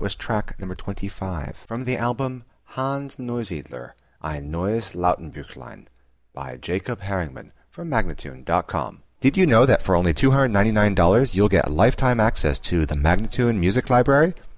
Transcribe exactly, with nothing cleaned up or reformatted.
was track number twenty-five from the album Hans Neusiedler, Ein neues Lautenbüchlein by Jacob Herringman from Magnatune dot com. Did you know that for only two hundred ninety-nine dollars you'll get lifetime access to the Magnatune Music Library?